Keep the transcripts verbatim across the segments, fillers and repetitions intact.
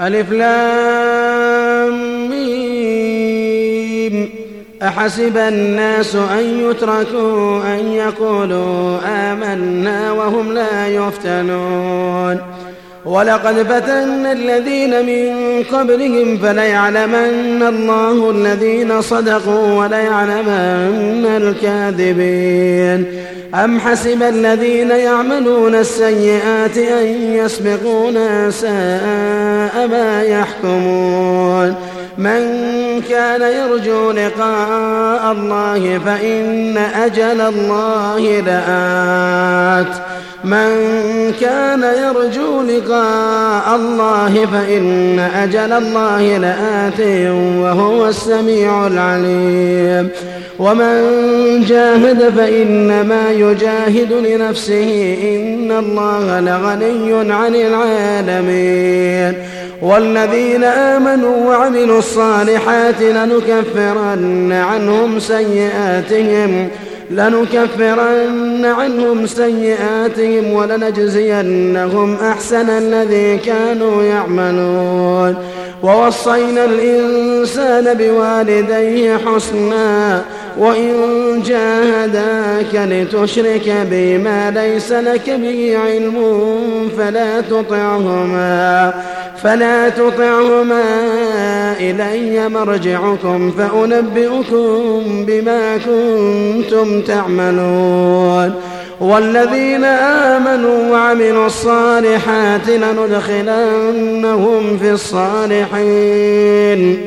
ألف لام ميم. أحسب الناس أن يتركوا أن يقولوا آمنا وهم لا يفتنون ولقد فتنا الذين من قبلهم فليعلمن الله الذين صدقوا وليعلمن الكاذبين. أم حسب الذين يعملون السيئات أن يسبقونا ساء ما يحكمون. من كان يرجو لقاء الله فإن أجل الله لآت من كان يرجو لقاء الله فإن أجل الله لآت وهو السميع العليم. ومن جاهد فإنما يجاهد لنفسه إن الله لغني عن العالمين. والذين آمنوا وعملوا الصالحات لنكفرن عنهم سيئاتهم لنكفرن عنهم سيئاتهم ولنجزينهم أحسن الذي كانوا يعملون. ووصينا الإنسان بوالديه حسنا وإن جاهداك لتشرك بي ما ليس لك به علم فلا تطعهما فلا تطعهما إلي مرجعكم فأنبئكم بما كنتم تعملون. والذين آمنوا وعملوا الصالحات لندخلنهم في الصالحين.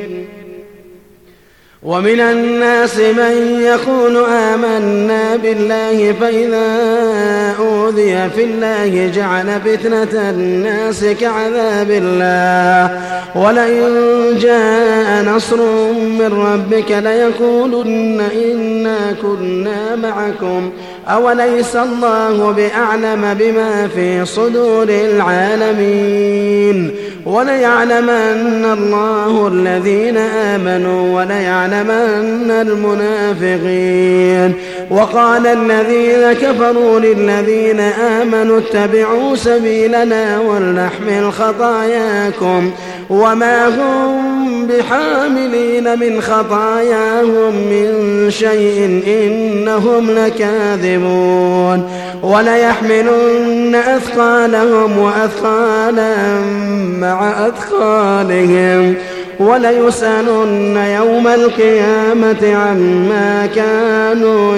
ومن الناس من يقول آمنا بالله فإذا أوذي في الله جعل فتنة الناس كعذاب الله ولئن جاء نصر من ربك ليقولن إنا كنا معكم أوليس الله بأعلم بما في صدور العالمين. وليعلمن الله الذين آمنوا وليعلمن المنافقين. وقال الذين كفروا للذين آمنوا اتبعوا سبيلنا ولنحمل خطاياكم وما هم بحاملين من خطاياهم من شيء إنهم لكاذبون. وليحملن أثقالهم وأثقالا مع أثقالهم وليسألن يوم القيامة عما كانوا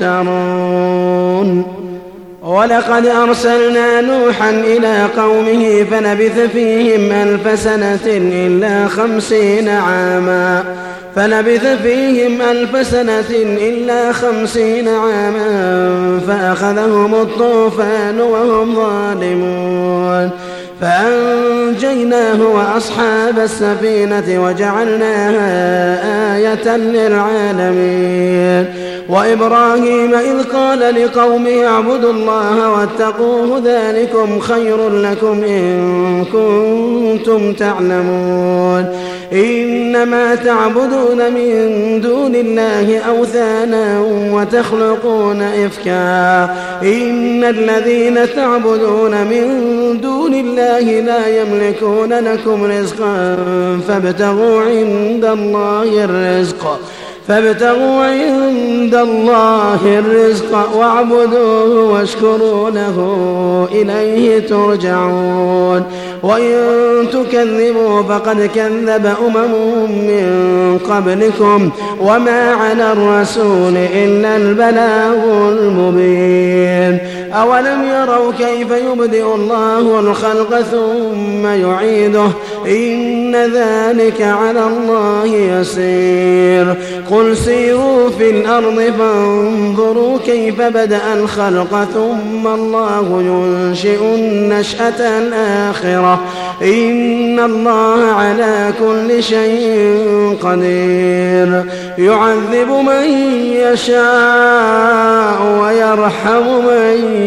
يفترون. ولقد أرسلنا نوحا إلى قومه فلبث فيهم ألف سنة إلا خمسين عاما فلبث فيهم ألف سنة إلا خمسين عاما فأخذهم الطوفان وهم ظالمون فأنجيناه وأصحاب السفينة وجعلناها آية للعالمين. وإبراهيم إذ قال لقومه اعبدوا الله واتقوه ذلكم خير لكم إن كنتم تعلمون. إنما تعبدون من دون الله أوثانا وتخلقون إفكا إن الذين تعبدون من دون الله لا يملكون لكم رزقا فابتغوا عند الله الرزق فابتغوا عند الله الرزق واعبدوه واشكروا له إليه ترجعون. وإن تكذبوا فقد كذب أمم من قبلكم وما على الرسول إلا البلاغ المبين. أولم يروا كيف يبدئ الله الخلق ثم يعيده إن ذلك على الله يسير. قل سيروا في الأرض فانظروا كيف بدأ الخلق ثم الله ينشئ النشأة الآخرة إن الله على كل شيء قدير. يعذب من يشاء ويرحم من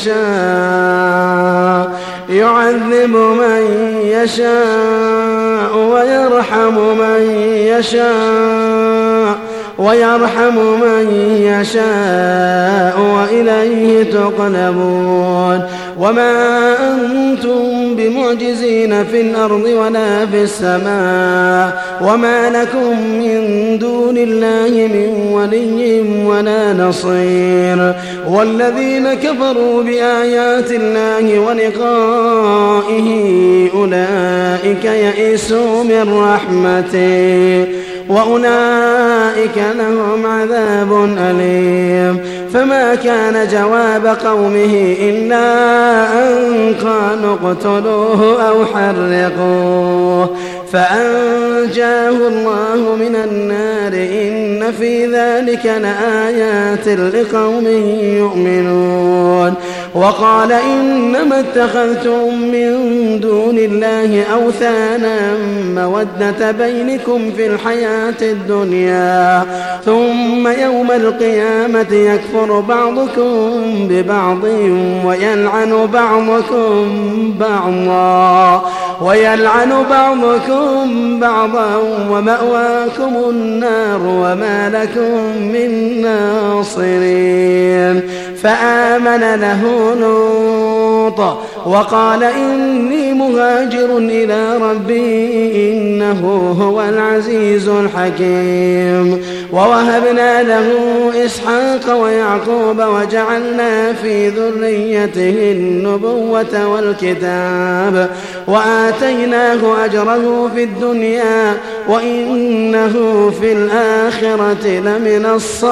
يشاء يعذب من يشاء ويرحم من يشاء ويرحم من يشاء وإليه تقلبون وما أنتم بمعجزين في الأرض ولا في السماء وما لكم من دون الله من ولي ولا نصير والذين كفروا بآيات الله ولقائه أولئك يئسوا من رحمته وأولئك لهم عذاب أليم فما كان جواب قومه إلا أن قالوا اقتلوه أو حرقوه فأنجاه الله من النار إن في ذلك لآيات لقوم يؤمنون وقال إنما اتخذتم من دون الله أوثانا مودة بينكم في الحياة الدنيا ثم يوم القيامة يكفر بعضكم ببعض ويلعن بعضكم بعضا ويلعن بعضكم بعضا ومأواكم النار وما لكم من ناصرين فآمن له لوط وقال إني مهاجر إلى ربي إنه هو العزيز الحكيم ووهبنا له إسحاق ويعقوب وجعلنا في ذريته النبوة والكتاب وآتيناه أجره في الدنيا وإنه في الآخرة لمن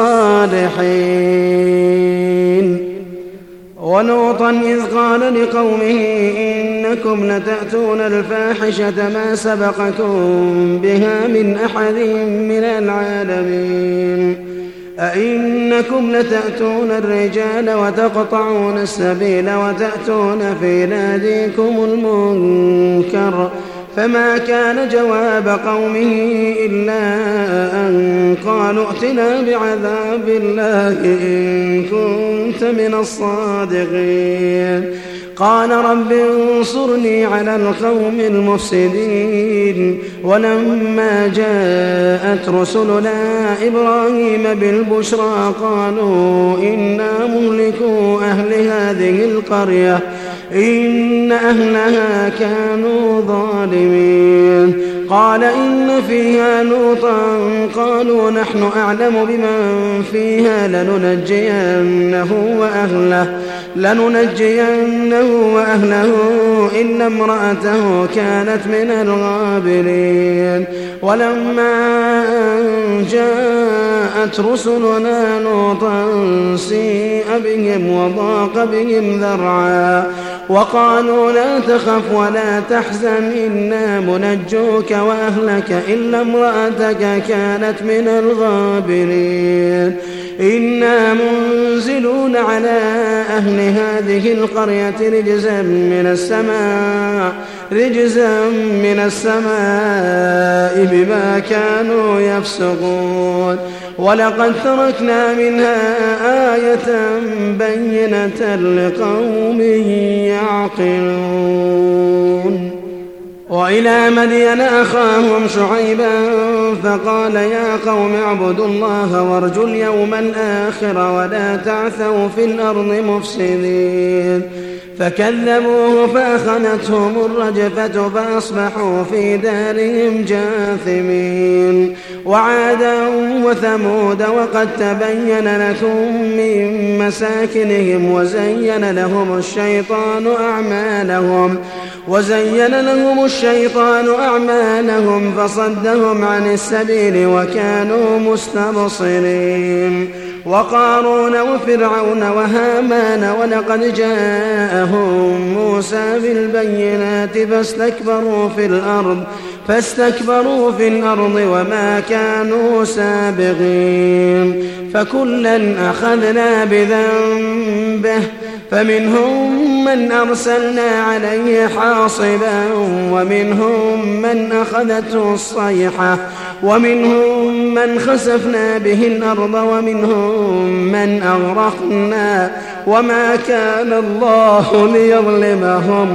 الصالحين ولوطا إذ قال لقومه إنكم لتأتون الفاحشة ما سبقكم بها من أحد من العالمين أئنكم لتأتون الرجال وتقطعون السبيل وتأتون في ناديكم المنكر فما كان جواب قومه إلا أن قالوا ائتنا بعذاب الله إن كنت من الصادقين قال رب انصرني على القوم المفسدين ولما جاءت رسلنا إبراهيم بالبشرى قالوا إنا مهلكو أهل هذه القرية إن أهلها كانوا ظالمين قال إن فيها لوطا قالوا نحن أعلم بمن فيها لننجينه وأهله لننجينه وأهله إلا امرأته كانت من الغابرين ولما أن جاءت رسلنا لوطا سيء بهم وضاق بهم ذرعا وقالوا لا تخف ولا تحزن إنا منجوك وأهلك إلا امرأتك كانت من الغابرين إنا منزلون على أهل هذه القرية رجزا من السماء رجزا من السماء بما كانوا يفسقون ولقد تركنا منها آية بينة لقوم يعقلون وإلى مدين أخاهم شعيبا فقال يا قوم اعبدوا الله وارجوا اليوم الآخر ولا تعثوا في الأرض مفسدين فكذبوه فأخذتهم الرجفة فأصبحوا في دارهم جاثمين وعادا وثمود وقد تبين لكم من مساكنهم وزين لهم الشيطان أعمالهم وزين لهم الشيطان أعمالهم فصدهم عن السبيل وكانوا مستبصرين وقارون وفرعون وهامان ولقد جاءهم موسى بالبينات فاستكبروا في الأرض فاستكبروا في الأرض وما كانوا سابقين فكلا أخذنا بذنبه فمنهم من أرسلنا عليه حاصبا ومنهم من أخذته الصيحة ومنهم من خسفنا به الأرض ومنهم من أغرقنا وما كان الله ليظلمهم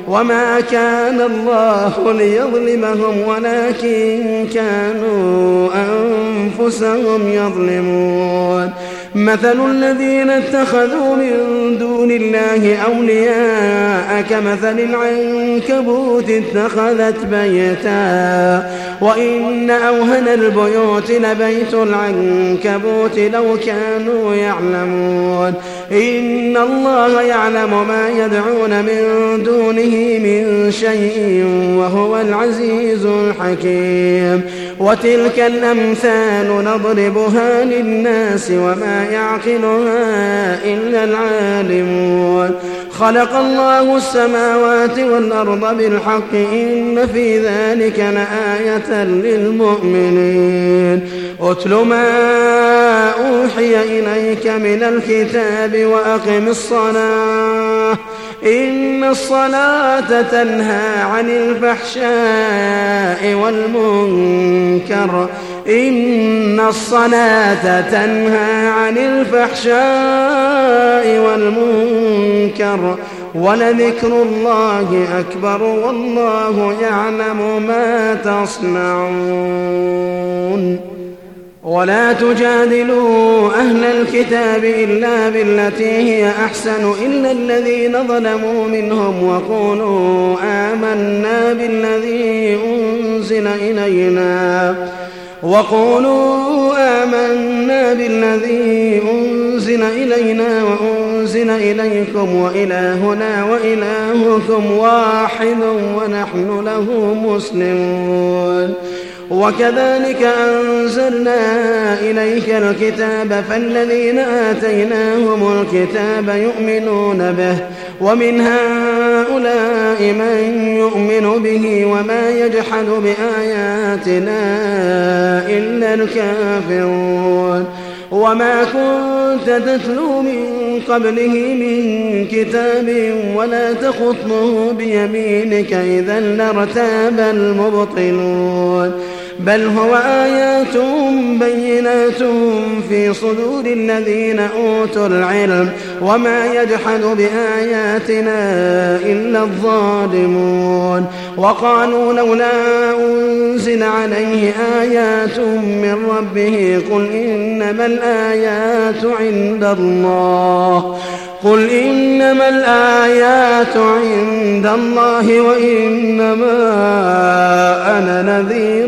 وما كان الله ليظلمهم ولكن كانوا أنفسهم يظلمون. مثل الذين اتخذوا من دون الله أولياء كمثل العنكبوت اتخذت بيتا وإن أوهن البيوت لبيت العنكبوت لو كانوا يعلمون. إن الله يعلم ما يدعون من دونه من شيء وهو العزيز الحكيم. وتلك الأمثال نضربها للناس وما يعقلها إلا العالمون. خلق الله السماوات والأرض بالحق إن في ذلك لآية للمؤمنين. أتل ما أوحي إليك من الكتاب وأقم الصلاة إن الصلاة تنهى عن الفحشاء والمنكر إن الصلاة تنهى عن الفحشاء والمنكر ولذكر الله أكبر والله يعلم ما تصنعون. ولا تجادلوا أهل الكتاب إلا بالتي هي أحسن إلا الذين ظلموا منهم وقولوا آمنا بالذي أنزل إلينا وقولوا آمنا بالذي أنزل إلينا وأنزل إليكم وإلهنا وإلهكم واحد ونحن له مسلمون. وكذلك أنزلنا إليك الكتاب فالذين آتيناهم الكتاب يؤمنون به ومن هؤلاء من يؤمن به وما يجحد بآياتنا إلا الكافرون. وما كنت تتلو من قبله من كتاب ولا تخطه بيمينك إذا لارتاب المبطلون. بل هو آيات بينات في صدور الذين أوتوا العلم وما يجحد بآياتنا إلا الظالمون. وقالوا لولا أنزل عليه آيات من ربه قل إنما الآيات عند الله قل إنما الآيات عند الله وإنما أنا نذير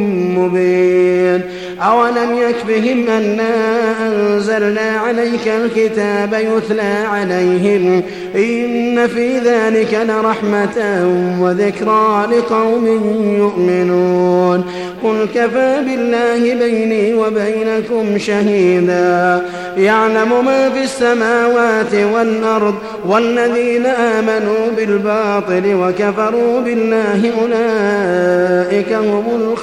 مبين. أولم يكفهم أنا أنزلنا عليك الكتاب يتلى عليهم إن في ذلك لرحمة وذكرى لقوم يؤمنون. قل كفى بالله بيني وبينكم شهيدا يعلم ما في السماوات والأرض والذين آمنوا بالباطل وكفروا بالله أولئك هم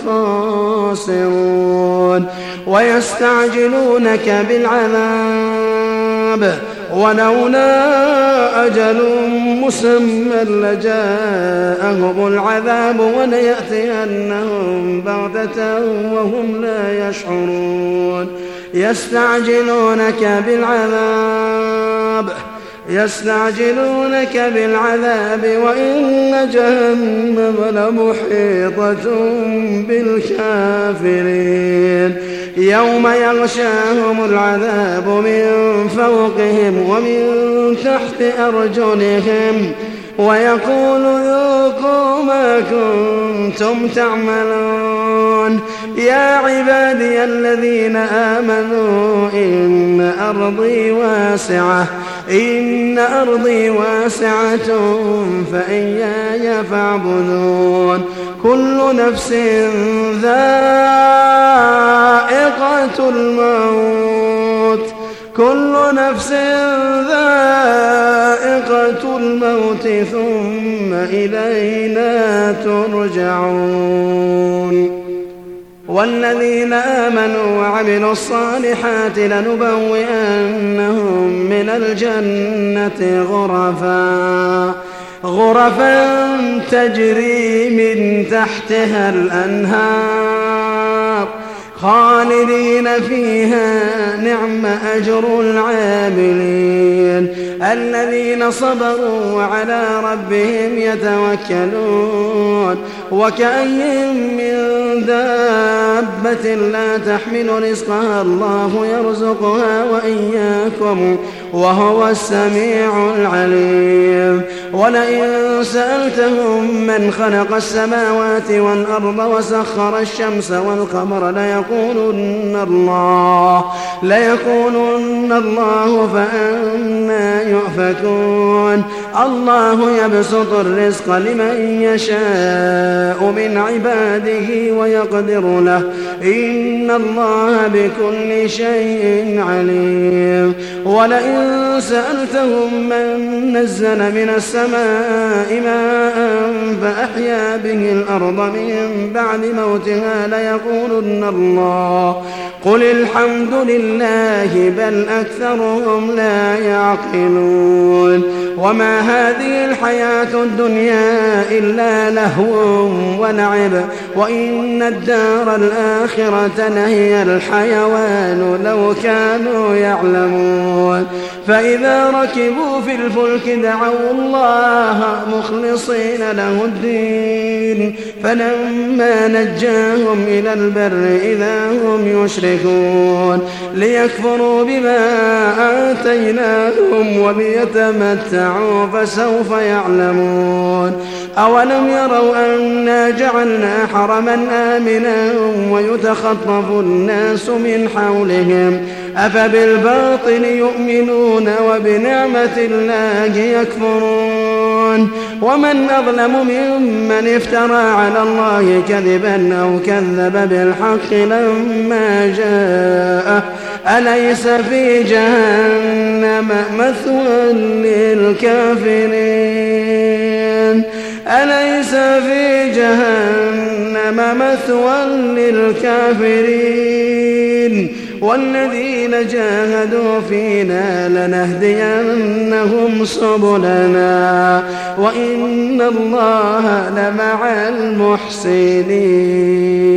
الخاسرون. ويستعجلونك بالعذاب ولولا أجل مسمى لجاءهم العذاب وليأتينهم بغتة وهم لا يشعرون. يستعجلونك بالعذاب يستعجلونك بالعذاب وإن جهنم لمحيطة بالكافرين. يوم يغشاهم العذاب من فوقهم ومن تحت أرجلهم ويقول ذوقوا ما كنتم تعملون. يا عبادي الذين آمنوا إن أرضي واسعة إن أرضي واسعة فإياي فاعبدون. كل نفس ذائقة الموت كل نفس ذائقة الموت ثم إلينا ترجعون. والذين آمنوا وعملوا الصالحات لنبوئنهم من الجنة غرفا غرفا تجري من تحتها الأنهار خالدين فيها نعم أجر العاملين الذين صبروا وعلى ربهم يتوكلون وكأي من دابة لا تحمل رزقها الله يرزقها وإياكم وهو السميع العليم ولئن سألتهم من خلق السماوات والأرض وسخر الشمس والقمر ليقولن الله ليقولن الله فأنى يؤفكون الله يبسط الرزق لمن يشاء من عباده ويقدر له إن الله بكل شيء عليم ولئن سألتهم من نزل من السماء ماء فأحيا به الأرض من بعد موتها ليقولن الله قل الحمد لله بل أكثرهم لا يعقلون وما هذه الحياة الدنيا إلا لهو ولعب وإن الدار الآخرة لهي الحيوان لو كانوا يعلمون فإذا ركبوا في الفلك دعوا الله مخلصين له الدين فلما نجاهم إلى البر إذا هم يشركون ليكفروا بما آتيناهم وليتمتعوا فسوف يعلمون أولم يروا أنا جعلنا حرما آمنا ويتخطف الناس من حولهم أفبالباطل يؤمنون وبنعمة الله يكفرون ومن أظلم ممن افترى على الله كذبا أو كذب بالحق لما جاءه أليس في جهنم مثوى للكافرين أليس في جهنم مثوى للكافرين والذين جاهدوا فينا لنهدينهم سبلنا وإن الله لمع المحسنين.